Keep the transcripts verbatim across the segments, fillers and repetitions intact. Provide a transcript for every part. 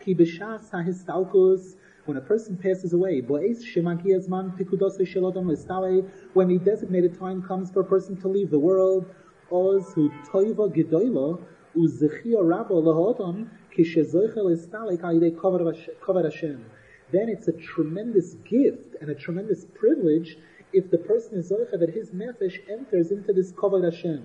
Ki b'shas ha'histalkus, when a person passes away, when the designated time comes for a person to leave the world, then it's a tremendous gift and a tremendous privilege if the person is zoicha that his nefesh enters into this kavod Hashem.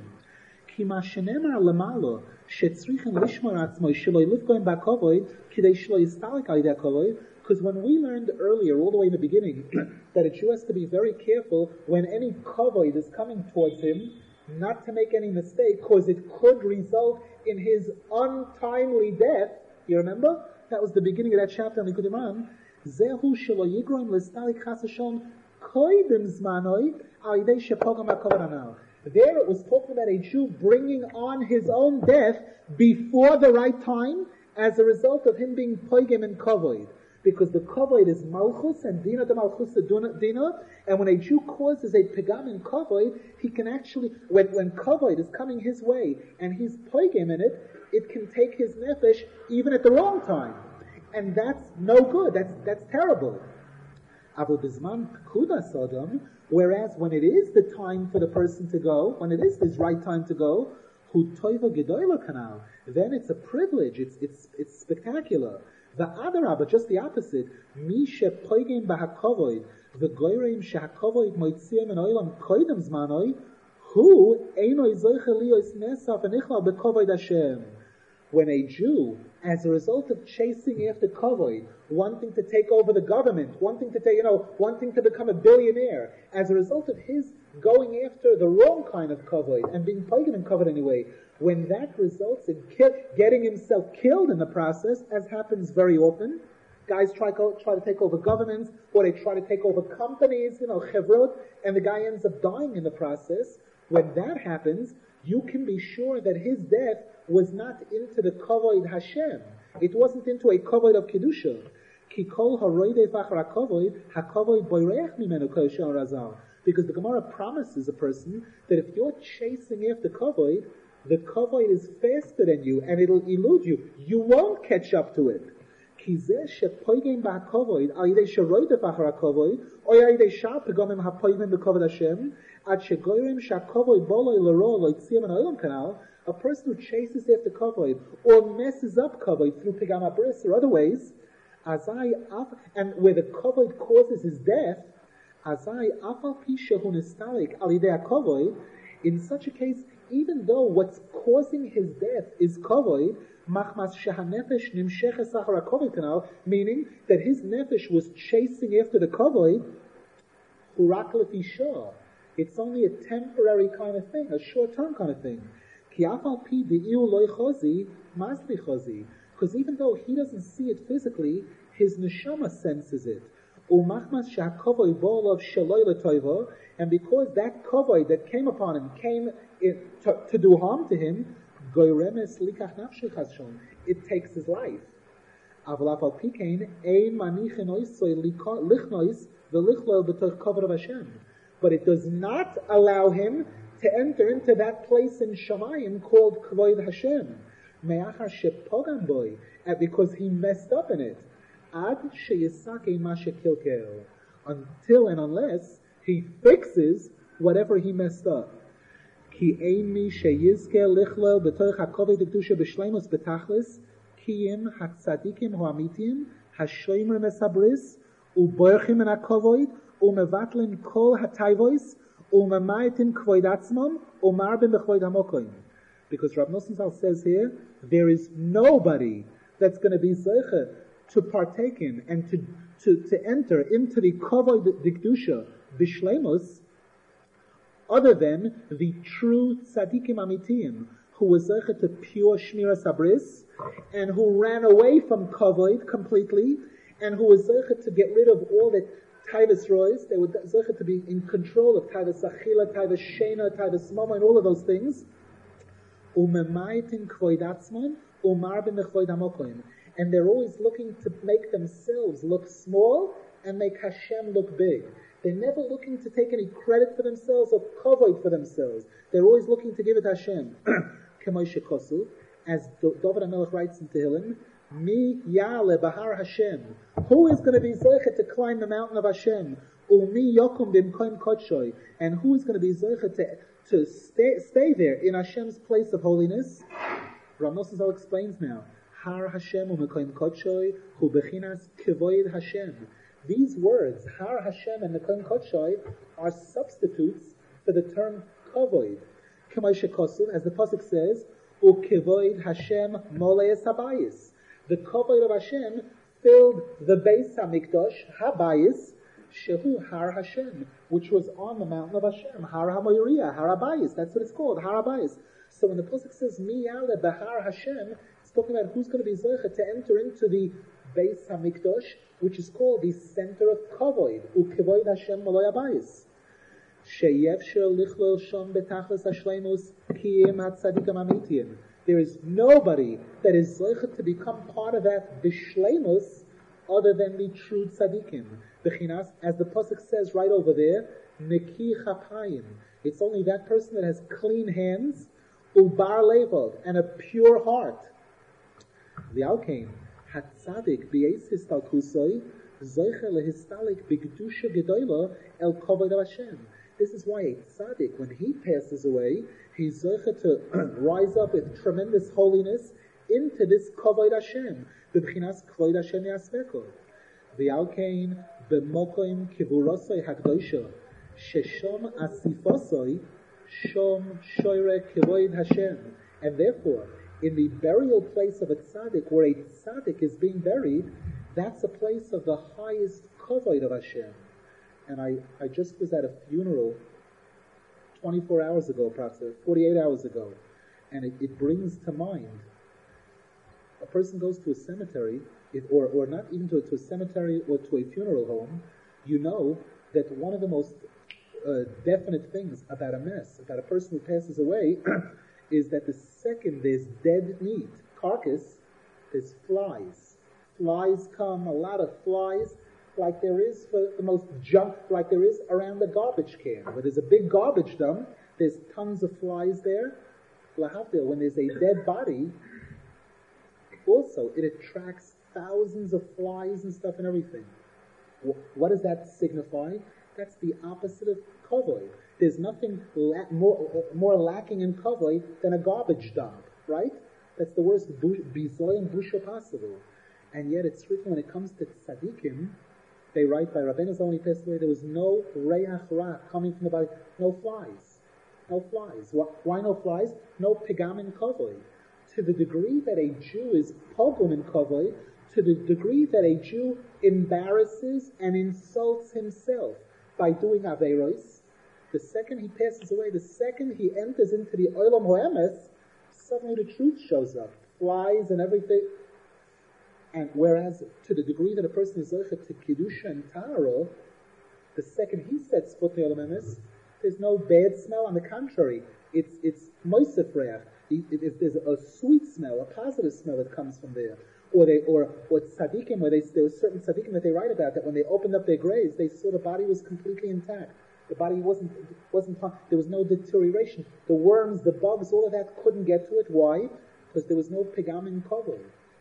Because when we learned earlier, all the way in the beginning, that a Jew has to be very careful when any kavod is coming towards him, not to make any mistake, because it could result in his untimely death. You remember? That was the beginning of that chapter in Likutei Moharan. Zehu shelo yigroim l'stalik chas v'shalom koydem zmanoi al yidei shepogam ha'kavod hanal. There it was talking about a Jew bringing on his own death before the right time as a result of him being poigem in kavod. Because the kavod is malchus and dina de malchus dina, and when a Jew causes a pegam in kavod, he can actually, when, when kavod is coming his way and he's poigem in it, it can take his nefesh even at the wrong time. And that's no good, that's, that's terrible. Avo bizman pekudas adam, whereas when it is the time for the person to go, when it is his right time to go, hu toiva gedoyla kanal, then it's a privilege, it's, it's, it's spectacular. The other, but just the opposite. Mi shepoigim b'hakavoid, v'goyreim shehakavoid moitziam en oilam koidem zmanoi, hu einoi zoiche liyos nesaf enichla b'kavoid Hashem. When a Jew, as a result of chasing after kavod, wanting to take over the government, wanting to take, you know, wanting to become a billionaire, as a result of his going after the wrong kind of kavod and being poigim in kavod anyway, when that results in ki- getting himself killed in the process, as happens very often, guys try, co- try to take over governments, or they try to take over companies, you know, chevrot, and the guy ends up dying in the process. When that happens, you can be sure that his death was not into the kavod Hashem. It wasn't into a kavod of kedusha. Ki kol haroidei v'achar hakavod, hakavod boireach mimenu kol shel razal. Because the Gemara promises a person that if you're chasing after kavod, the kavod is faster than you, and it'll elude you. You won't catch up to it. Ki zeh shepoigim b'hakavod, al yidei sheroidei v'achar hakavod, or al yidei shar pegomim hapoigim b'kavod Hashem, ad shegoyrim shakavod boloi l'ro lo yitziam en oilam kanal. A person who chases after kavod or messes up kavod through pegam habris or other ways, azai af, and where the kavod causes his death, azai afal pi shehu nistalik al yidei hakavod. In such a case, even though what's causing his death is kavod, machmas shehanefesh nimsheches achar hakavod kanal, meaning that his nefesh was chasing after the kavod, hurak lefi shah. It's only a temporary kind of thing, a short-term kind of thing. Because even though he doesn't see it physically, his neshama senses it. And because that kavod that came upon him came in, to, to do harm to him, it takes his life. But it does not allow him to enter into that place in Shamayim called Kvod Hashem. Me'achar shepogam boy, because he messed up in it. Ad sheyisake ma shekilkel. Until and unless he fixes whatever he messed up. Ki ein mi sheyizke lichlel b'toich hakoved kedusha b'shleimus b'tachlis kiyim hatzadikim hoamitim hashoimer mesabris u'borchim en hakovod u'mevatlin kol hatayvois because Rav Nosson Zal says here, there is nobody that's going to be zeicha to partake in and to, to, to enter into the kavod dikdusha bishleimus other than the true tzadikim amitiyim who was zeicha to pure shmira sabris and who ran away from kavod completely and who was zeicha to get rid of all that Taivas Rois, they were zeichet to be in control of Taivas Achila, Taivas Shena, Taivas Mama, and all of those things. Umemaitin kvoidatzman, umarbin mechvoid hamokoim. And they're always looking to make themselves look small and make Hashem look big. They're never looking to take any credit for themselves or kavod for themselves. They're always looking to give it Hashem. K'moi shekosu, as David HaMelech writes in Tehillim, Mi Yale Bahar Hashem. Who is going to be Zoichet to climb the mountain of Hashem? Umi Yokum Bimkoim Kodshoy. And who is going to be Zoichet to, to stay, stay there in Hashem's place of holiness? Rav Nosson Zal explains now. Har Hashem u'Mekoim Kodshoy hu bechinas Kevoid Hashem. These words, Har Hashem and Mekoim Kodshoy, are substitutes for the term Kavoid. K'may shekosuv, as the pasuk says, u'Kevoid Hashem moleis habayis. The Kavoid of Hashem filled the Beis Hamikdash, Habayis, Shehu Har Hashem, which was on the mountain of Hashem, Har HaMoiriah, Har Habayis, that's what it's called, Har Habayis. So when the pasuk says, Mi Yale Bahar Hashem, it's talking about who's going to be Zoichet to enter into the Beis Hamikdash, which is called the center of Kavoid, u'Kevoid Hashem Moloi Habayis. Sheyevshel lichlol shom betachlis hashleimus kiyim hatzadikim amitiyim. There is nobody that is zoichet to become part of that bishleimus other than the true tzaddikim. Bechinas, as the pasuk says right over there, neki chapayim. It's only that person that has clean hands, ubar levod, and a pure heart. V'alkein hatzadik b'yesis talkusoi zoiche lehistalik b'kedusha gedoyla el kavod of Hashem. This is why a tzaddik, when he passes away, he's zoiche to rise up with tremendous holiness into this kavod Hashem, b'bchinas kavod Hashem yasveko. V'alkein b'mokoim kivurosoi hakdosha sheshom asifosoi shom shoyre kavod Hashem. And therefore, in the burial place of a tzaddik, where a tzaddik is being buried, that's a place of the highest kavod of Hashem. And I, I just was at a funeral twenty-four hours ago, approximately, forty-eight hours ago, and it, it brings to mind, a person goes to a cemetery, if, or, or not even to, to a cemetery or to a funeral home, you know that one of the most uh, definite things about a mess, about a person who passes away, is that the second there's dead meat, carcass, there's flies. Flies come, a lot of flies, like there is for the most junk, like there is around the garbage can. Where there's a big garbage dump, there's tons of flies there. When there's a dead body, also it attracts thousands of flies and stuff and everything. What does that signify? That's the opposite of kavod. There's nothing la- more, more lacking in kavod than a garbage dump, right? That's the worst bizoy and busha possible. And yet it's written when it comes to tzaddikim, they write by Rabbeinu Zal when he passed away, there was no reach ra coming from the body, no flies. No flies. Why no flies? No pigam in kavod. To the degree that a Jew is pogum in kavod, to the degree that a Jew embarrasses and insults himself by doing aveiros, the second he passes away, the second he enters into the olam ho'emes, suddenly the truth shows up. Flies and everything. And whereas, to the degree that a person is zoichet to Kedusha and Tahara, the second he sets foot in the Olam Emes, there's no bad smell. On the contrary, it's it's moisef reach. It, it, there's a sweet smell, a positive smell that comes from there. Or they, or or tzaddikim, where they, there were certain tzaddikim that they write about that when they opened up their graves, they saw the body was completely intact. The body wasn't wasn't there was no deterioration. The worms, the bugs, all of that couldn't get to it. Why? Because there was no pigam in kavod.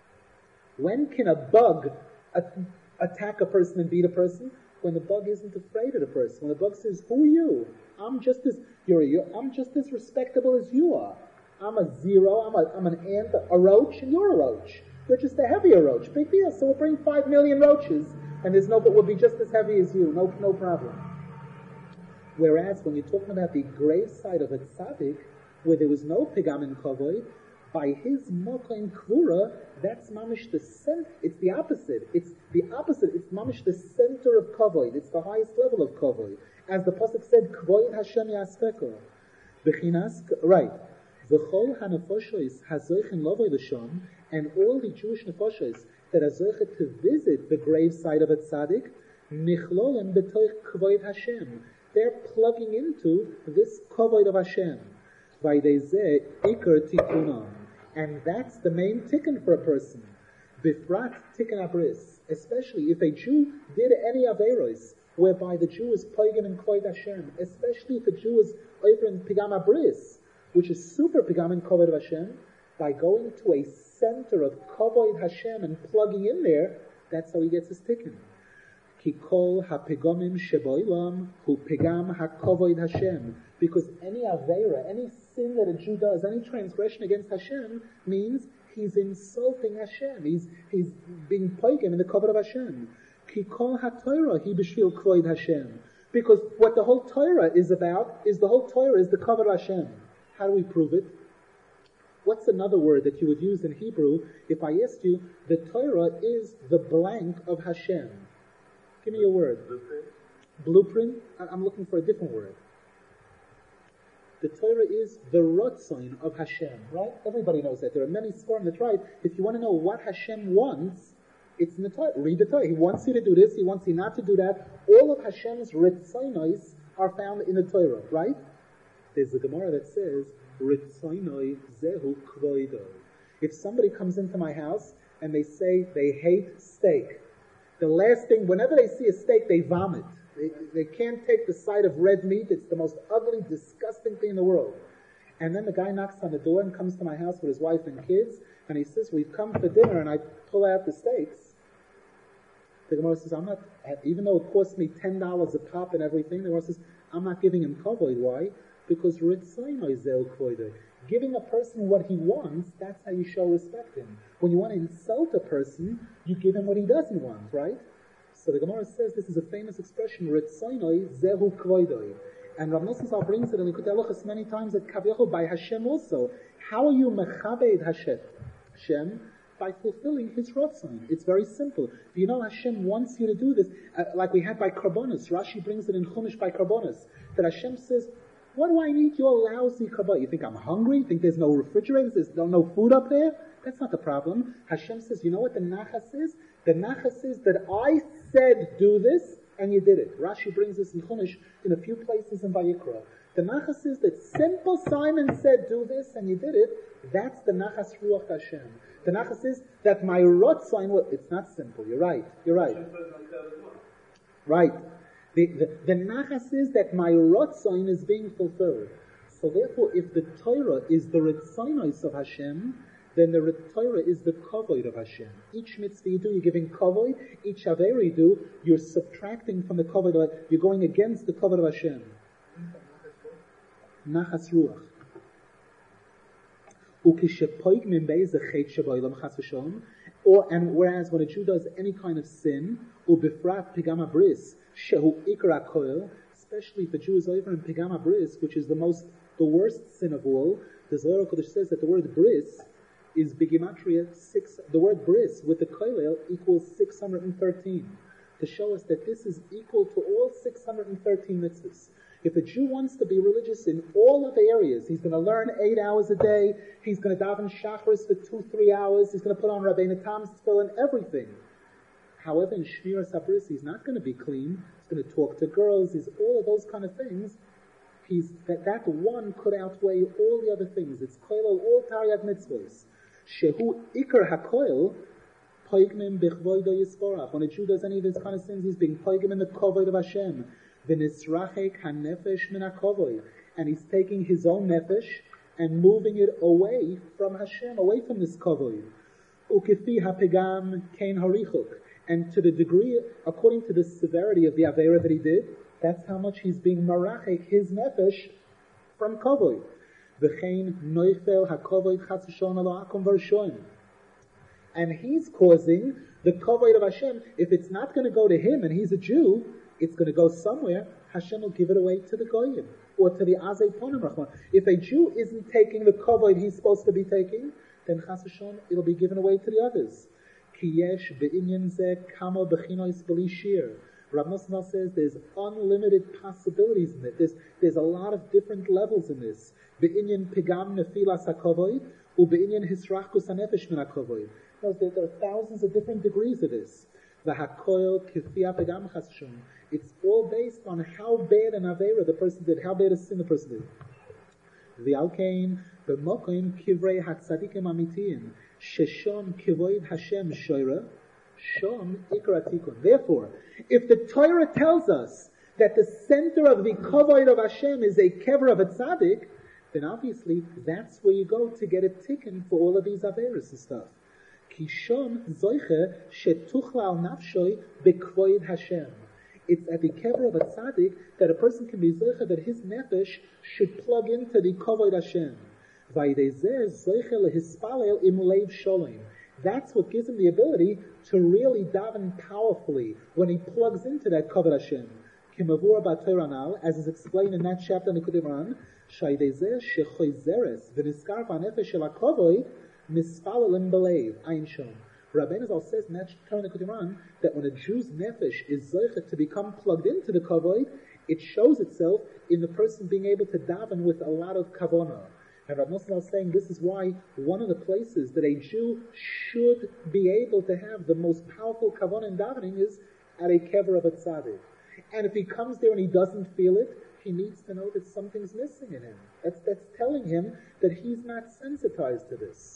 When can a bug attack a person and beat a person? When the bug isn't afraid of the person. When the bug says, "Who are you? I'm just as you're. you're I'm just as respectable as you are. I'm a zero. I'm a I'm an ant, a roach, and you're a roach. You're just a heavier roach. Big deal. So we'll bring five million roaches, and there's no, but we'll be just as heavy as you. No, no problem." Whereas when you're talking about the graveside of a tzaddik, where there was no pigam in kavod, by his mokoim kvura, that's mamish the center. It's the opposite. It's the opposite. It's mamish the center of kavod. It's the highest level of kavod. As the pasuk said, kavod Hashem yaspeko. Bechinas, right. V'chol hanefoshes hazoichin lovoi l'sham, and all the Jewish nefoshes that are zoichet to visit the graveside of a tzaddik, nichlolim b'toich kavod Hashem. They're plugging into this kavod of Hashem. Vaydezeh ikar tikunam. And that's the main tikkun for a person. Bifrat tikkun abris. Especially if a Jew did any averos, whereby the Jew is pagan and kavod Hashem, especially if a Jew is over in pigam abris, which is super pigam and kavod Hashem, by going to a center of Kavod Hashem and plugging in there, that's how he gets his tikkun. Ki kol hapegomim sheboilam hu pegam hakavod Hashem. Because any aveira, any sin that a Jew does, any transgression against Hashem, means he's insulting Hashem. He's he's being pogam in the kavod of Hashem. Ki kol haTorah hi b'shvil kvod Hashem. Because what the whole Torah is about is the whole Torah is the kavod of Hashem. How do we prove it? What's another word that you would use in Hebrew if I asked you, the Torah is the blank of Hashem? Give me a word. Blueprint? Blueprint? I'm looking for a different word. The Torah is the Ratzon of Hashem, right? Everybody knows that. There are many scoring that's right. If you want to know what Hashem wants, it's in the Torah. Read the Torah. He wants you to do this, he wants you not to do that. All of Hashem's Ritzonos are found in the Torah, right? There's a Gemara that says, Ritzonoi zehu kvoido. If somebody comes into my house and they say they hate steak, the last thing, whenever they see a steak, they vomit. They, they can't take the sight of red meat. It's the most ugly, disgusting thing in the world. And then the guy knocks on the door and comes to my house with his wife and kids, and he says, we've come for dinner, and I pull out the steaks. The Gemara says, I'm not, even though it cost me ten dollars a pop and everything, the Gemara says, I'm not giving him kavod. Why? Because giving a person what he wants, that's how you show respect him. When you want to insult a person, you give him what he doesn't want, right? So the Gemara says this is a famous expression, Ritzoinoi zehu kvoidoi. And Rav Nosson Zal brings it in Likutei Halachos many times at Kaviyachol by Hashem also. How are you mechabed Hashem? Hashem? By fulfilling His Ratzon. It's very simple. Do you know Hashem wants you to do this? Uh, like we had by Karbonos. Rashi brings it in Chumash by Karbonos. That Hashem says, what do I need your lousy karbon? You think I'm hungry? You think there's no refrigerators? There's no, no food up there? That's not the problem. Hashem says, you know what the nachas is? The nachas is that I said do this, and you did it. Rashi brings this in Chumash in a few places in Vayikra. The nachas is that simple Simon said do this, and you did it. That's the nachas ruach Hashem. The nachas is that my rotzon, well, it's not simple. You're right. You're right. Right. The, the, the nachas is that my Ratzon is being fulfilled. So therefore, if the Torah is the Ritzonos of Hashem, then the Torah is the Kavod of Hashem. Each mitzvah you do, you're giving Kavod. Each Aveira you do, you're subtracting from the Kavod of You're going against the Kavod of Hashem. Nachas Ruach. Or, and whereas when a Jew does any kind of sin, ubifrat pigama bris, shehu ikra koil, especially if a Jew is over in pigama bris, which is the most, the worst sin of all, the Zohar Kodesh says that the word bris is bigimatria six. The word bris with the koilel equals six hundred thirteen, to show us that this is equal to all six hundred thirteen mitzvahs. If a Jew wants to be religious in all of the areas, he's going to learn eight hours a day, he's going to daven shacharis for two, three hours, he's going to put on Rabbeinu Tam's tefillin, everything. However, in Shmiras HaBris, he's not going to be clean, he's going to talk to girls, he's all of those kind of things. He's, that, that one could outweigh all the other things. It's koilel, all Taryag mitzvahs. Shehu ikar hakoil, poignim bichvoido yisvorach. When a Jew does any of these kind of sins, he's being poigim in the kovod of Hashem. V'nisrachek hanefesh min hakovod. And he's taking his own nefesh and moving it away from Hashem, away from this kovod. Ukifi hapegam kein harichuk. And to the degree, according to the severity of the Aveira that he did, that's how much he's being marachek his nefesh from kovod. V'chein noifel hakovod chatzishon alo akom v'rshoim. And he's causing the kovod of Hashem. If it's not going to go to him and he's a Jew, it's going to go somewhere. Hashem will give it away to the goyim or to the azay ponim rachman. If a Jew isn't taking the kovod he's supposed to be taking, then chas v'shon it'll be given away to the others. Ki yesh be'inyan zeh kamo b'chinois b'li shir. Rav Nosson says there's unlimited possibilities in it. There's, there's a lot of different levels in this. Be'inyan pigam nefilas hakovod u be'inyan hisrachkus hanefesh min hakovod. There are thousands of different degrees of this. V'hakoil kifia pigam chas v'shon. It's all based on how bad an Aveira the person did, how bad a sin the person did. V'alkein b'mokoim kivrei hatzadikim amitiyim sheshom kivoid Hashem shoira shom ikra tikun. Therefore, if the Torah tells us that the center of the kavod of Hashem is a kever of a tzaddik, then obviously that's where you go to get a ticket for all of these averos and stuff. Kishon zoiche shetuchla al nafshoi bekvoid Hashem. It's at the kever of a tzaddik that a person can be zoiche that his nefesh should plug into the kvoid Hashem. Vaydezeh zoiche lehispalel im leiv sholem. That's what gives him the ability to really daven powerfully when he plugs into that kavod Hashem. Kimavur b'Torah, as is explained in that chapter in the Kudiman, shaydezeh shechoizeres v'niskar v'nefesh shel hakavod mispalelim b'leiv ayin shom. Rabbeinu Zal says in that chapter in the Kudiman that when a Jew's nefesh is zoichet to become plugged into the kavod, it shows itself in the person being able to daven with a lot of kavanah. And Rav Nosson is saying this is why one of the places that a Jew should be able to have the most powerful kavanah in davening is at a kever of a tzaddik. And if he comes there and he doesn't feel it, he needs to know that something's missing in him. That's, that's telling him that he's not sensitized to this.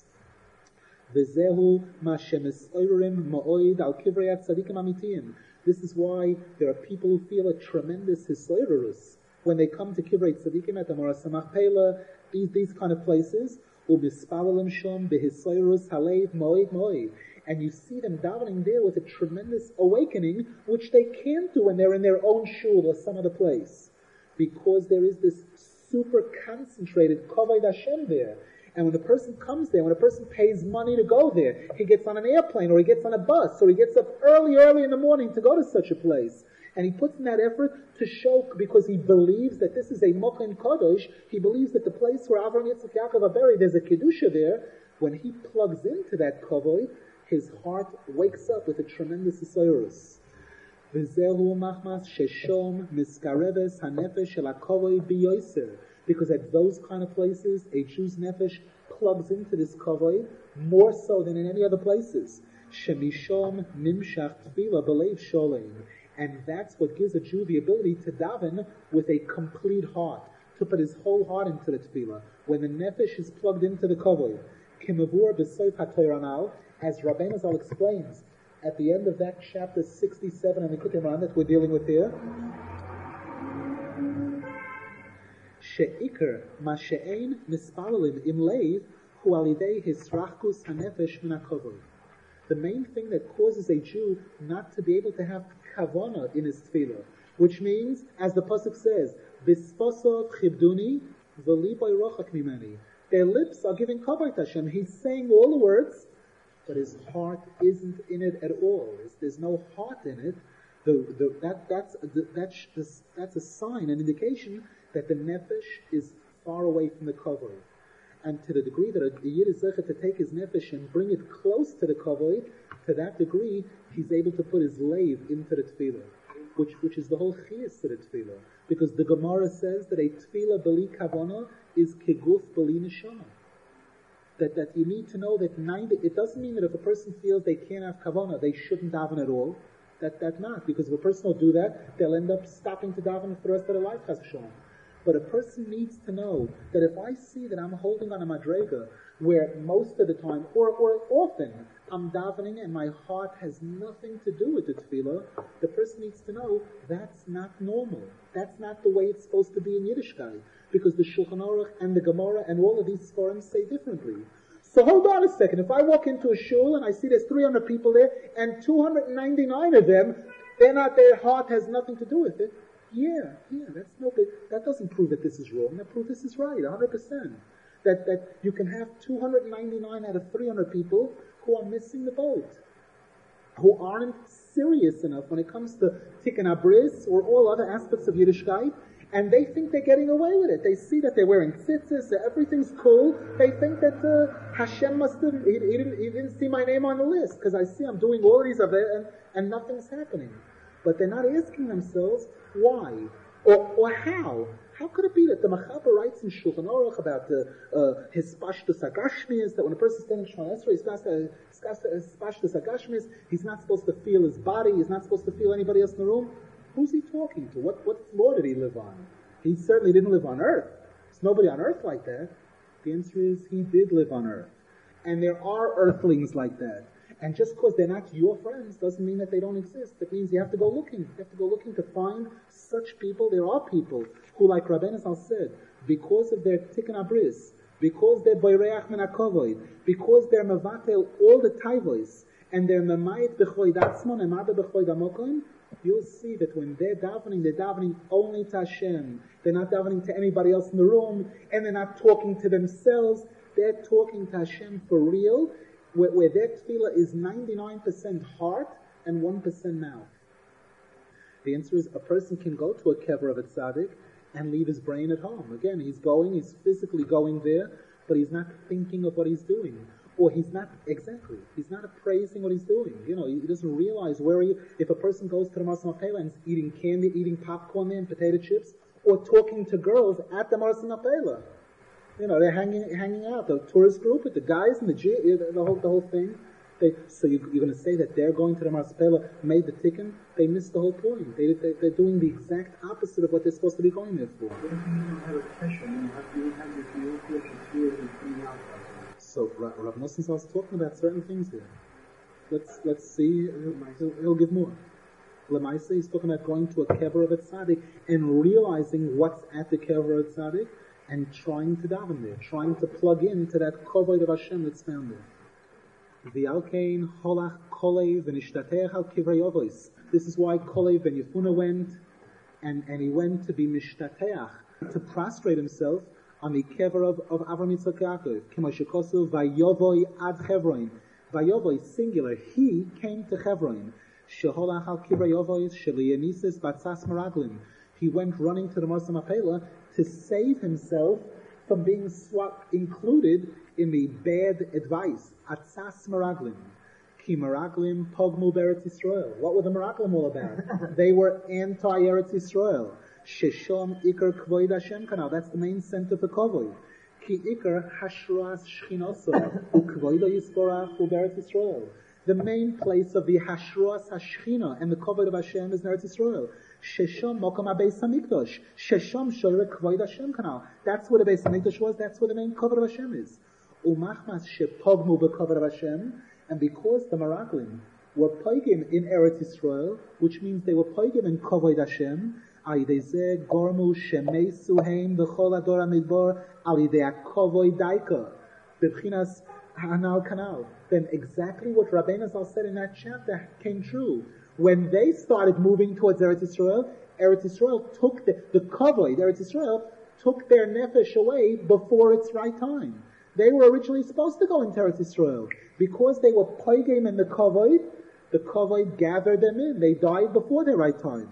V'zehu ma shemesoirim ma'oid al kivrei tzadikim amitiyim. This is why there are people who feel a tremendous hisoirus when they come to kivrei tzadikim at the Moras Machpelah, these these kind of places, u'mispalalim shom behisoirus halev ma'oid ma'oid. And you see them davening there with a tremendous awakening, which they can't do when they're in their own shul or some other place, because there is this super concentrated kavod Hashem there. And when a person comes there, when a person pays money to go there, he gets on an airplane or he gets on a bus or he gets up early, early in the morning to go to such a place. And he puts in that effort to show, because he believes that this is a Mochen Kodosh, he believes that the place where Avraham, Yitzchak, Yaakov are buried, there's a Kedusha there. When he plugs into that kavod, his heart wakes up with a tremendous Yisraelus. V'zehu machmas sheshom miskareves hanefesh shel hakavod biyoser. Because at those kind of places, a Jew's nefesh plugs into this kavod more so than in any other places. Shemishom nimshach tefillah b'leiv sholem. And that's what gives a Jew the ability to daven with a complete heart, to put his whole heart into the tefillah. When the nefesh is plugged into the kavod, kimavur b'soif ha'Torah, as Rabbeinu Zal explains at the end of that chapter sixty-seven in the Kutimran that we're dealing with here, she'ikr ma she'ein mispalalim im leiv hu alidei hisrachkus hanefesh min hakavod. The main thing that causes a Jew not to be able to have kavanah in his tefillah, which means, as the pasuk says, bispasov chibduni v'libai rochak mimeni. Their lips are giving kavod Hashem. He's saying all the words, but his heart isn't in it at all. There's, there's no heart in it. The, the, that, that's, the, that's, this, that's a sign, an indication that the nefesh is far away from the kavod. And to the degree that a, a Yid is zeichet to take his nefesh and bring it close to the kavod, to that degree, he's able to put his leiv into the tefillah, which, which is the whole chiyas to the tefillah. Because the Gemara says that a tefillah b'li kavanah is keguf b'li neshama. That, that you need to know that ninety, it doesn't mean that if a person feels they can't have kavanah, they shouldn't daven at all. That, that not. Because if a person will do that, they'll end up stopping to daven for the rest of their life, chas v'shalom. But a person needs to know that if I see that I'm holding on a madrega, where most of the time, or, or often, I'm davening and my heart has nothing to do with the tefillah, the person needs to know that's not normal. That's not the way it's supposed to be in Yiddishkeit. Because the Shulchan Aruch and the Gemara and all of these Sforim say differently. So hold on a second. If I walk into a shul and I see there's three hundred people there and two hundred ninety-nine of them, they're not, their heart has nothing to do with it. Yeah, yeah, that's no big, that doesn't prove that this is wrong. That proves this is right, one hundred percent. That, that you can have two hundred ninety-nine out of three hundred people who are missing the boat, who aren't serious enough when it comes to Tikkun HaBris or all other aspects of Yiddishkeit, and they think they're getting away with it. They see that they're wearing tzitzis, that everything's cool. They think that uh, Hashem must have, he, he, didn't, he didn't see my name on the list, because I see I'm doing all of these of it, and, and nothing's happening. But they're not asking themselves why, or, or how. How could it be that the Machaber writes in Shulchan Aruch about the uh, his Pashtus HaGashmias, that when a person is standing in Shemona Esrei, he's Pashtus HaGashmias, he's not supposed to feel his body, he's not supposed to feel anybody else in the room? Who's he talking to? What, what floor did he live on? He certainly didn't live on earth. There's nobody on earth like that. The answer is, he did live on earth. And there are earthlings like that. And just because they're not your friends doesn't mean that they don't exist. That means you have to go looking. You have to go looking to find such people. There are people who, like Rabbeinu Zal said, because of their tikkun abris, because they're boireach min hakovoid, because they're mevatel all the taivos, and they're memayit b'choid atzmon and marbe b'choid amokim, you'll see that when they're davening, they're davening only to Hashem. They're not davening to anybody else in the room, and they're not talking to themselves. They're talking to Hashem for real, where, where their tefillah is ninety-nine percent heart and one percent mouth. The answer is, a person can go to a kever of a tzaddik and leave his brain at home. Again, he's going, he's physically going there, but he's not thinking of what he's doing. Or he's not, exactly, he's not appraising what he's doing. You know, he doesn't realize where he, if a person goes to the Marsa Mapela and is eating candy, eating popcorn there and potato chips, or talking to girls at the Marsa Mapela. You know, they're hanging hanging out, the tourist group with the guys and the G, the whole, the whole thing. They, so you, you're going to say that they're going to the Marsa Mapela, made the tikkun, they missed the whole point. They, they, they're doing the exact opposite of what they're supposed to be going there for. What if you don't have a passion, you have to have your feel, feel, feel out. So Rav Nosson is talking about certain things here. Let's let's see. He'll, he'll give more. Lemaisa, he's talking about going to a kever of a tzaddik and realizing what's at the kever of a tzaddik and trying to daven there, trying to plug into that kovod of Hashem that's found there. V'alkein holach kolev v'nishtatech al kivrei avos. This is why Kolev ben Yefuna went, and and he went to be mishtateach, to prostrate himself on the kever of, of Avram Yitzchak Yaakov. K'mo shekosu vayovoi ad Chevron. Vayovoi, singular, he came to Chevron. Sheholach al kivrei yovois shelianisis batzas meraglim. He went running to the Marsa Mapela to save himself from being swapped, included in the bad advice. Atzas meraglim. Ki meraglim pogmu beretz Yisrael. What were the meraglim all about? They were anti-Eretz Yisrael. Sheshom ikar kvoid Hashem kanal. That's the main center for kvoid. Ki ikar hashras shchinoso ukvoido yisborach uberetz Yisrael. The main place of the hashras hashchina and the kvoid of Hashem is in Eretz Yisrael. Sheshom mokom habeis hamikdash. Sheshom shoyre kvoid Hashem kanal. That's where the Beis Hamikdash was. That's where the main kvoid of Hashem is. Umachmas shepogmu bekvoid of Hashem. And because the meraglim were poigim in Eretz Yisrael, which means they were poigim in kvoid Hashem, Aideze gormu shemesu heim b'chol ador hamidbar alidei hakovoi daika b'bchinas hanal kanal. Then exactly what Rabbeinu Zal said in that chapter came true. When they started moving towards Eretz Yisrael, Eretz Yisrael took the, the kavod, Eretz Yisrael took their nefesh away before its right time. They were originally supposed to go into Eretz Yisrael. Because they were poigim in the kavod, the kavod gathered them in. They died before their right time.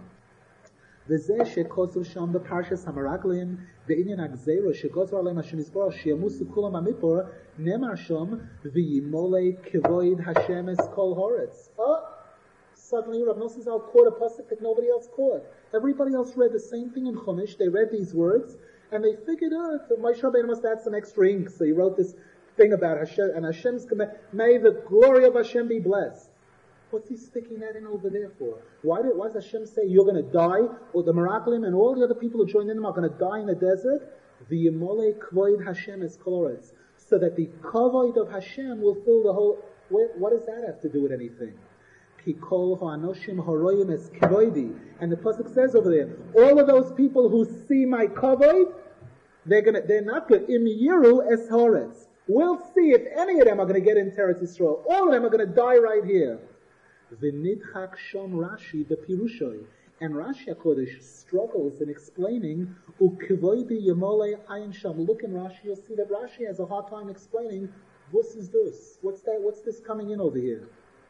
וזה שכוסו שם בפרשס המרגלים בעניין הגזירו שגוזר עליהם השם יסבור שימוסו כולם במדבר נאמר שם וימולא כבוד השם את כל הארץ. Oh, suddenly Rav Nosson Zal caught a pasuk that nobody else caught. Everybody else read the same thing in Chumash. They read these words and they figured out oh, Moshe Rabbeinu must add some extra ink, so he wrote this thing about Hashem and Hashem's command. May the glory of Hashem be blessed. What's he sticking that in over there for? Why did, why does Hashem say you're going to die, or the meraglim and all the other people who joined in them are going to die in the desert? The yemole kvoid Hashem is koloretz. So that the kvoid of Hashem will fill the whole... What, what does that have to do with anything? Ki kol ha'anoshim horoyim es kvoidi. And the pasuk says over there, all of those people who see my kvoid, they're going to, they're not good. Im yiru es horetz. We'll see if any of them are going to get into Eretz Yisrael. All of them are going to die right here. V'nidchak shom Rashi the Pirushoi, and Rashi HaKodesh struggles in explaining u'kvoidi yemole ayin sham. Look in Rashi, you'll see that Rashi has a hard time explaining what's is this, what's that, what's this coming in over here.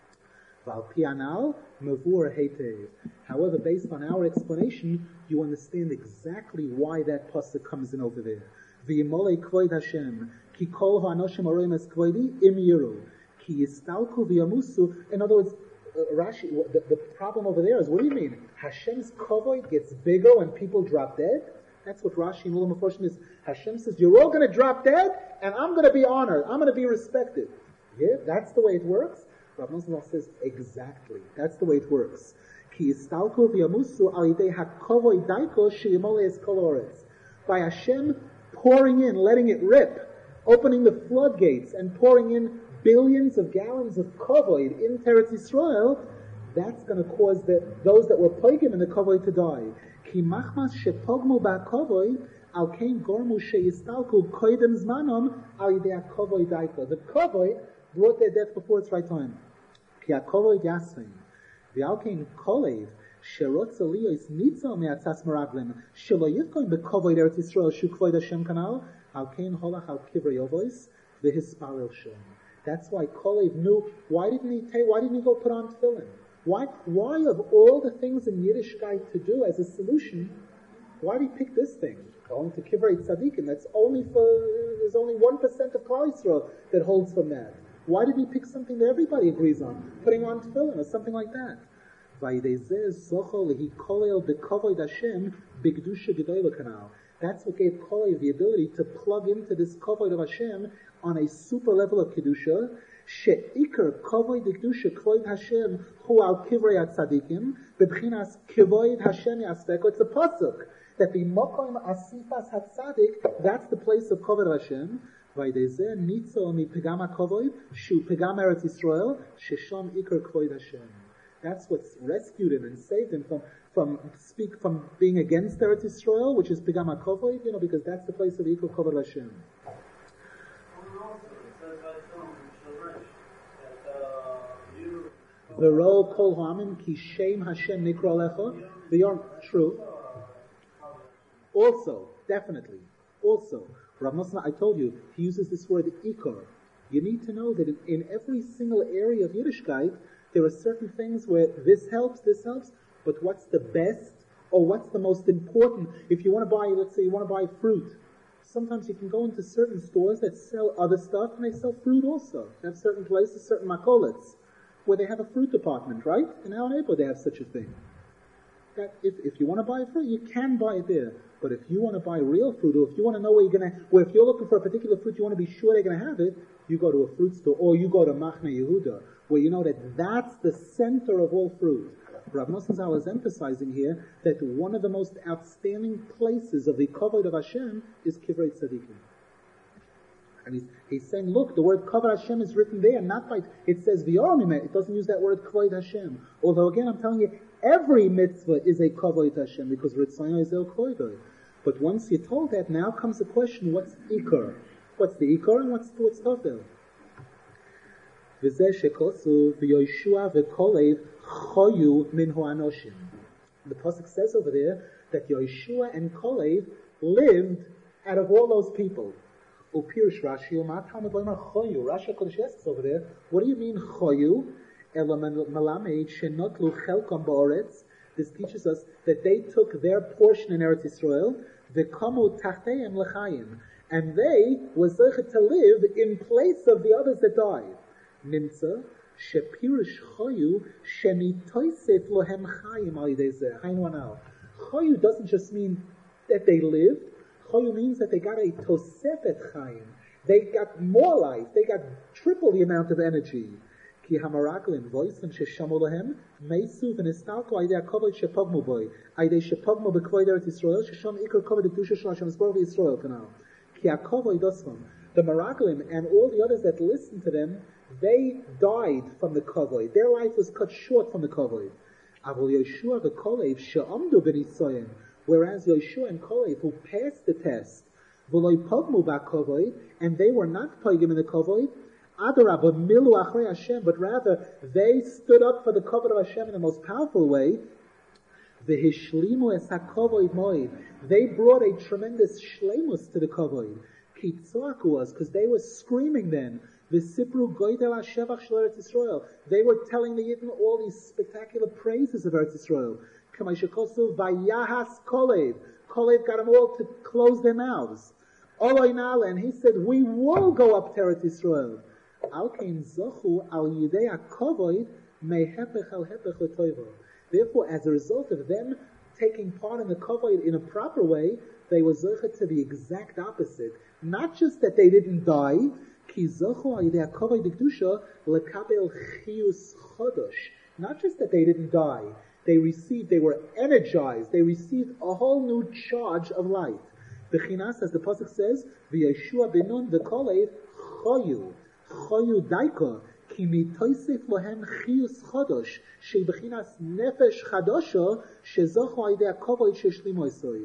Val pianal mevur heitev. However, based on our explanation, you understand exactly why that pasuk comes in over there. V'yemole kvoid Hashem ki kol ha'anoshim aroim es kvoidi im yiru ki yistalku v'yamusu. In other words, Uh, Rashi, the, the problem over there is, what do you mean? Hashem's kavod gets bigger when people drop dead? That's what Rashi and Ulam Mephoshim is. Hashem says, you're all going to drop dead, and I'm going to be honored. I'm going to be respected. Yeah, that's the way it works. Rav Nosson says, exactly. That's the way it works. Ki yistalku v'yamusu alidei hakavod daiko sheyemole es kol haaretz. By Hashem pouring in, letting it rip, opening the floodgates and pouring in billions of gallons of kavod in Eretz Yisrael, that's going to cause the, those that were poigim in the kavod to die. Ki machmas shepogmu ba'kavod Al kein gormu sheyistalku koidem zmanom al yidei hakovod daiko. The kovod brought their death before its right time. Ki hakovod yasvein. V'al kein kolev sherotz aliyos nitzel me'atzas meraglim shelo yivkoin bekovod Eretz Yisrael shu kvod Hashem kanal al kein holach al kivrei ovois v'hispalel shem. That's why Kolev knew. Why didn't he take? Why didn't he go put on tefillin? Why? Why of all the things in Yiddishkeit to do as a solution, why did he pick this thing? Going to Kivrei Tzadikim. That's only for. There's only one percent of Klal Yisrael that holds from that. Why did he pick something that everybody agrees on, putting on tefillin or something like that? That's what gave Kolev the ability to plug into this Kavod of Hashem on a super level of Kedusha. She'ikar Kavod Kedusha Kavod Hashem hu al Kivrei Tzadikim b'bchinas Kavod Hashem Yaspeko. It's a pasuk that the Mokom Asifas HaTzadik, that's the place of Kavod Hashem. Vaydezeh nitzo mi pegam HaKavod shu pegam Eretz Yisrael shesham ikar Kavod Hashem. That's what's rescued him and saved him from from speak from being against Eretz Yisrael, which is Pegam HaKavod, you know, because that's the place of equal Kavod Hashem. The role Kol Ha'amin Ki Shem Hashem Nikra Lecha. They aren't true. Also, definitely, also, Rav Nosson, I told you, he uses this word Ikar. You need to know that in, in every single area of Yiddishkeit, there are certain things where this helps, this helps, but what's the best, or what's the most important? If you want to buy, let's say you want to buy fruit, sometimes you can go into certain stores that sell other stuff, and they sell fruit also. They have certain places, certain makolets, where they have a fruit department, right? In our neighborhood they have such a thing. That if, if you want to buy fruit, you can buy it there. But if you want to buy real fruit, or if you want to know where you're going to, or if you're looking for a particular fruit, you want to be sure they're going to have it, you go to a fruit store, or you go to Machne Yehuda, where you know that that's the center of all fruit. Rav Nosson Zal is emphasizing here that one of the most outstanding places of the Kavod of Hashem is Kivrei Tzadikim. And he's, he's saying, look, the word Kavod Hashem is written there, not by, it says V'yoramim, it doesn't use that word Kavod Hashem. Although again, I'm telling you, every mitzvah is a Kavod Hashem, because Ritzayon is El Koidoi. But once you're told that, now comes the question, what's Ikar? What's the Ikar and what's, what's Tafel? V'zeh shekosu v'yoshua v'kolev choyu minhu anoshim. The pasuk says over there that Yoshua and Kolev lived out of all those people. Upirish Rashi, u'matam adloimar choyu. Rashi HaKodesh asks over there, what do you mean choyu? Ela melamed shenotlu chelkom ba'oretz. This teaches us that they took their portion in Eretz Yisrael, v'kamu tachteim l'chaim, and they were zeichet to live in place of the others that died. Nimtza shepirish choyu shenitoisef lohem chayim al yidei zeh. Hainu anal. Choyu doesn't just mean that they lived. Choyu means that they got a tosefet chayim. They got more life. They got triple the amount of energy. Ki hamaraglim voisim sheshamu lohem meisu v'nistalku aydei hakavod shepogmu boy aydei shepogmu b'kvod Eretz Yisrael shesham ikar kavod kedusha shel Hashem zbor v'Yisrael kanal. Ki hakavod dosvam. The Meraglim and all the others that listened to them, they died from the kavod. Their life was cut short from the kavod. Avol Yoshua v'Kolev she'amdu b'nisoyim. Whereas Yoshua and Kolev, who passed the test, v'loy pogmu b'kavod, and they were not pogim in the kavod, adarab milu achrei Hashem, but rather they stood up for the kavod of Hashem in the most powerful way. V'hishlimu es hakavod moed. They brought a tremendous shleimus to the kavod. Was because they were screaming then. V'sipru goydel hashevach shel Eretz Yisrael. They were telling the Yidden all these spectacular praises of Eretz Yisrael. K'mayshakosu vayahas Kolev. Kolev got them all to close their mouths. Oloi nale, and he said, we will go up to Eretz Yisrael. Al kein zochu al yidei hakovod mehepech al hepech l'toivo. Therefore, as a result of them taking part in the kavod in a proper way, they were zochet to the exact opposite. Not just that they didn't die, ki zochu aydei hakavod kedusha lekabel chiyus chodosh. Not just that they didn't die, they received, they were energized, they received a whole new charge of light. Bechinas, as the pasuk says, v'Yeshua benun v'Kolev choyu, choyu daika, ki mitoisef lohem chiyus chodosh, she bechinas nefesh chadosha, shezochu aydei hakavod sheshlim oisoi.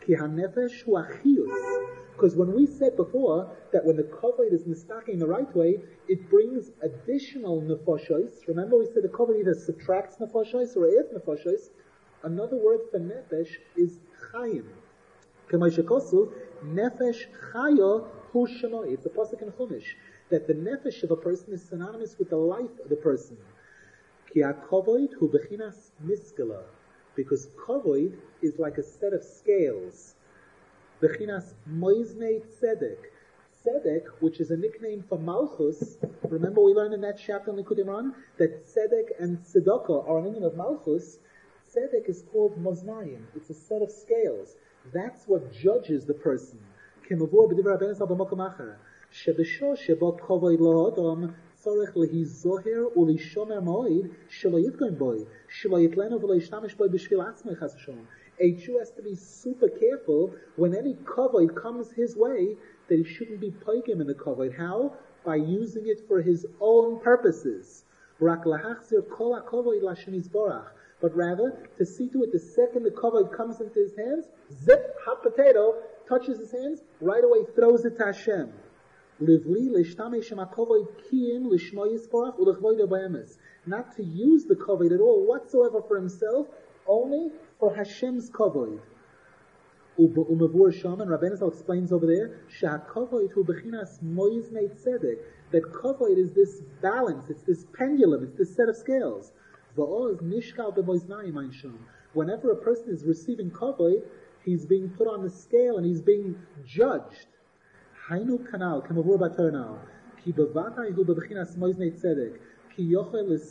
Ki hanefesh hu achiyus. Because when we said before that when the kavod is nistaking the right way, it brings additional nefashos. Remember we said the kavod either subtracts nefashos or adds nefashos. Another word for nefesh is chayim. K'mayshikosu, nefesh chaya hu shemoi. It's a pasuk in Chumash that the nefesh of a person is synonymous with the life of the person. Ki ha-kavod hu bechinas miskala. Because kavod is like a set of scales. Bechinas moiznei tzedek. Tzedek, which is a nickname for Malchus. Remember we learned in that chapter in Likutei Moharan that tzedek and tzedakah are an union of Malchus. Tzedek is called moznayim. It's a set of scales. That's what judges the person. Kemavur b'divrei Rabbeinu Zal b'makom acher. Shebesho shebo kavod la'adam tzorech lehizoher u'lishomer moed shelo yitgoin boi shelo yitlenu v'lo yishtamish boi b'shvil atzmei chas v'sholom. A Jew has to be super careful when any kavod comes his way that he shouldn't be poigim in the kavod. How? By using it for his own purposes. Rak lahachzir kol hakavod l'Hashem yisborach. But rather, to see to it the second the kavod comes into his hands, zip, hot potato, touches his hands, right away throws it to Hashem. Livli l'shtamesh ha'kavod kiyin l'shmo yisborach u'lechvoido b'emes. Not to use the kavod at all whatsoever for himself, only for Hashem's kavod. Umavur Shaman, Rabbeinu Zal explains over there, Sha'kavod hu bechinas moiznei tzedek, that kavod is this balance, it's this pendulum, it's this set of scales. Va'oz nishkal b'moiznayim einshom. Whenever a person is receiving kavod, he's being put on the scale and he's being judged. Hainu kanal, k'mavur bator now, ki b'vatay hu bechinas moiznei tzedek. Because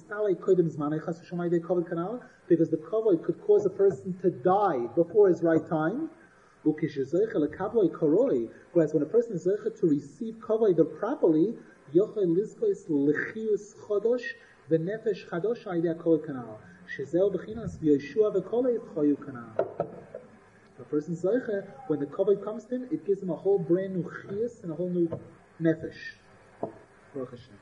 the kavod could cause a person to die before his right time. Whereas when a person is zeicha to receive kavod properly, a person is zeicha, when the kavod comes to him, it gives him a whole brand new chiyus and a whole new nefesh. Baruch Hashem.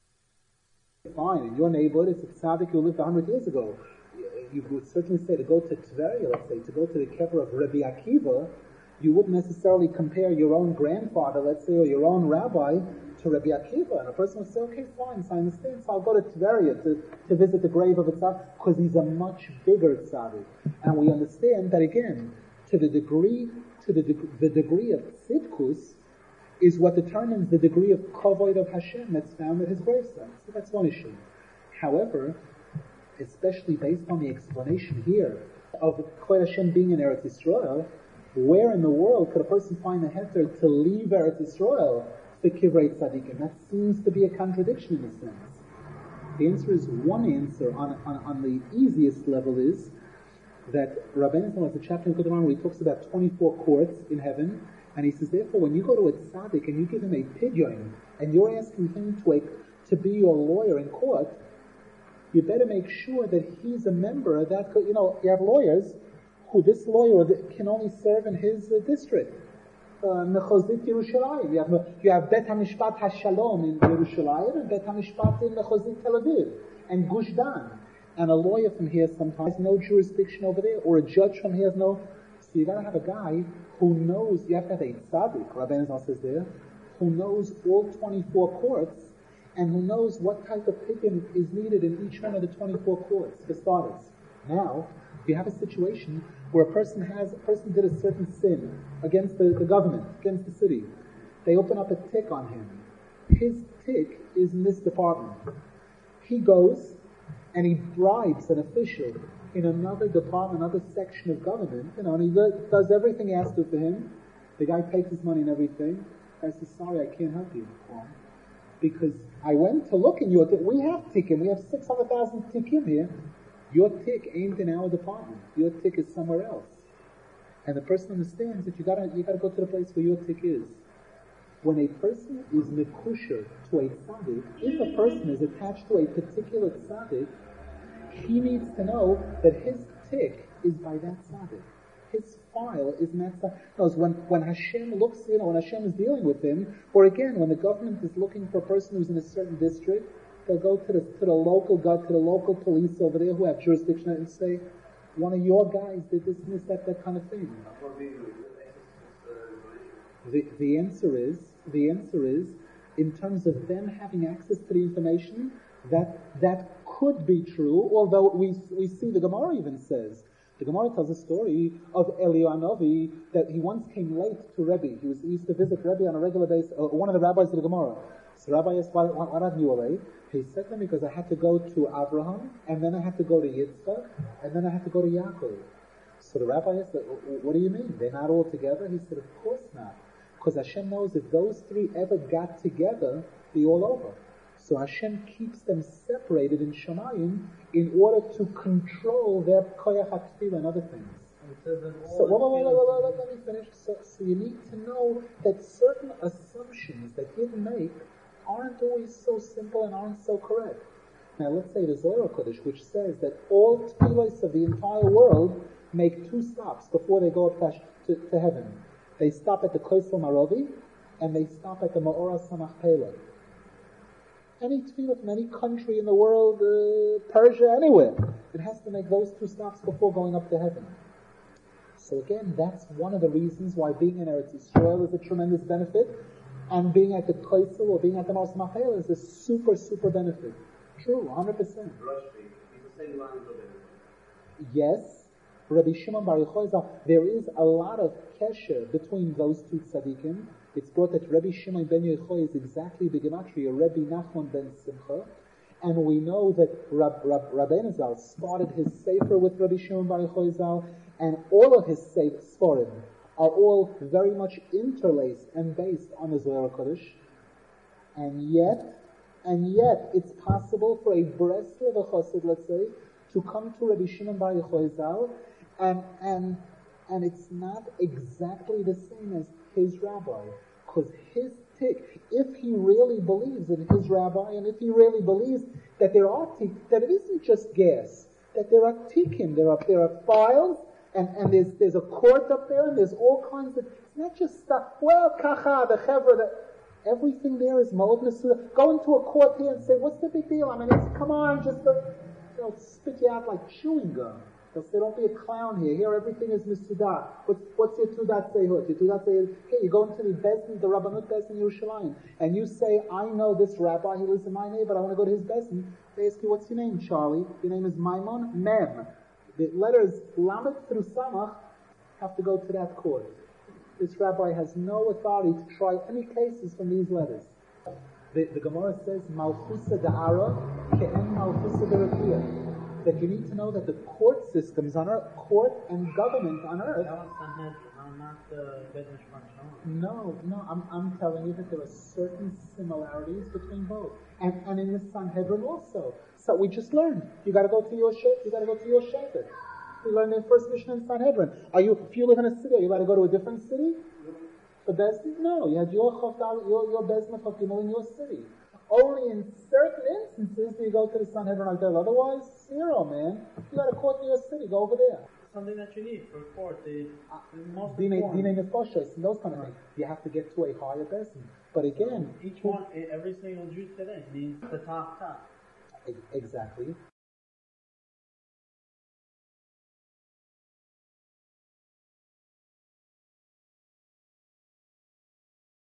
Fine, in your neighborhood, it's a tzaddik who lived a hundred years ago. You would certainly say to go to Tveria, let's say, to go to the kever of Rabbi Akiva, you wouldn't necessarily compare your own grandfather, let's say, or your own rabbi to Rabbi Akiva. And a person would say, okay, fine, so I understand, so I'll go to Tveria to, to visit the grave of a tzaddik, because he's a much bigger tzaddik. And we understand that, again, to the degree, to the, de- the degree of tzidkus, is what determines the degree of kavod of Hashem that's found at his gravesite. So that's one issue. However, especially based on the explanation here of Kvod Hashem being in Eretz Yisrael, where in the world could a person find the heter to leave Eretz Yisrael for Kivrei Tzadikim? That seems to be a contradiction in a sense. The answer is, one answer on, on, on the easiest level is that Rabbeinu Zal has a chapter in Likutei Moharan where he talks about twenty-four courts in heaven. And he says, therefore, when you go to a tzaddik and you give him a pidyon, and you're asking him to, a, to be your lawyer in court, you better make sure that he's a member of that. You know, you have lawyers who this lawyer can only serve in his uh, district. Mechozit Yerushalayim. You have, you have Bet HaMishpat HaShalom in Yerushalayim and Bet HaMishpat in Mechozit Tel Aviv and Gush Dan. And a lawyer from here sometimes has no jurisdiction over there, or a judge from here has no. So you gotta have a guy who knows, you have to have a tzaddik, Rabbeinu Zal says there, who knows all twenty-four courts, and who knows what type of pidyon is needed in each one of the twenty-four courts, for starters. Now, you have a situation where a person has, a person did a certain sin against the, the government, against the city. They open up a tick on him. His tick is in this department. He goes, and he bribes an official in another department, another section of government, you know, and he does everything he has to for him. The guy takes his money and everything. I says, sorry, I can't help you, Paul. Because I went to look in your tick. We have tikim. We have six hundred thousand tikim here. Your tick ain't in our department. Your tick is somewhere else. And the person understands that you gotta, you gotta go to the place where your tick is. When a person is mekusher to a tzaddik, if a person is attached to a particular tzaddik, he needs to know that his tick is by that tzaddik. His file is in that tzaddik. Because when, when Hashem looks, you know, when Hashem is dealing with him, or again, when the government is looking for a person who's in a certain district, they'll go to the, to the local, go to the local police over there who have jurisdiction and say, one of your guys did this and this, that, that kind of thing. The, the answer is, the answer is, in terms of them having access to the information, that that could be true, although we we see the Gemara even says, the Gemara tells a story of Eliyahu Hanavi that he once came late to Rebbe. He was he used to visit Rebbe on a regular basis, uh, one of the rabbis of the Gemara. So Rabbi asked, why, why, why aren't you late? He said to him, because I had to go to Abraham, and then I had to go to Yitzchak, and then I had to go to Yaakov. So the rabbi asked, what do you mean? They're not all together? He said, of course not. Because Hashem knows if those three ever got together, they're all over. So Hashem keeps them separated in Shemayim in order to control their koyach HaTefillah and other things. So, whoa, whoa, whoa, whoa, whoa, let me finish. So, so you need to know that certain assumptions that you make aren't always so simple and aren't so correct. Now, let's say the Zohar Kodesh, which says that all tefillahs of the entire world make two stops before they go up to, to heaven. They stop at the Koisel Maravi, and they stop at the Ma'ora Samach Pele. Any tefillah from any country in the world, uh, Persia, anywhere, it has to make those two stops before going up to heaven. So again, that's one of the reasons why being in Eretz Yisrael is a tremendous benefit, and being at the Koisel or being at the Ma'ora Samach Pele is a super, super benefit. True, one hundred percent. Yes. Rabbi Shimon Bar Yochai, there is a lot of kesher between those two tzaddikim. It's brought that Rabbi Shimon ben Yochai is exactly the gematria Rabbi Nachman ben Simcha, and we know that Rab, Rab, Rabbeinu Zal started his sefer with Rabbi Shimon Bar Yochai Zal, and all of his seferim are all very much interlaced and based on the Zohar Kodesh, and yet, and yet, it's possible for a Breslev Chassid, let's say, to come to Rabbi Shimon Bar Yochai Zal, And and and it's not exactly the same as his rabbi, because his tick, if he really believes in his rabbi, and if he really believes that there are tik, that it isn't just gas, that there are tikkim, there are there are files, and, and there's there's a court up there, and there's all kinds of, it's not just stuff. Well, kacha the chevra, that everything there is moed nesuda. Go into a court here and say, what's the big deal? I mean, it's come on, just the, they'll spit you out like chewing gum. They'll say, don't be a clown here. Here, everything is Misudah. What's, what's your Tudat Sehut? Your Tudat Sehut, okay, you go into the Bezdin, the Rabbanut Bezdin Yerushalayim, and you say, I know this rabbi, he lives in my neighborhood, I want to go to his Bezdin. They ask you, what's your name, Charlie? Your name is Maimon? Mem. The letters Lamed through Samach have to go to that court. This rabbi has no authority to try any cases from these letters. The, the Gemara says, Malchusa da'ara ke'en Malchusa da'rakia. That you need to know that the court systems on earth, court and government on earth. No, no, I'm I'm telling you that there are certain similarities between both, and and in the Sanhedrin also. So we just learned. You got to go to your shep. You got to go to your shepherd. We learned in first mission in Sanhedrin. Are you if you live in a city, are you allowed to go to a different city? For Bezdin? No, you had your chofdal, your your Bezdin chofdimol in your city. Only in certain instances do you go to the Sanhedrin Hotel. Otherwise, zero, man. You got a court in your city, go over there. Something that you need for court, the uh, most Dine important. Nefashos and those kind of Right. things. You have to get to a higher person. But again, Each one, every single Jew today needs the top top. exactly.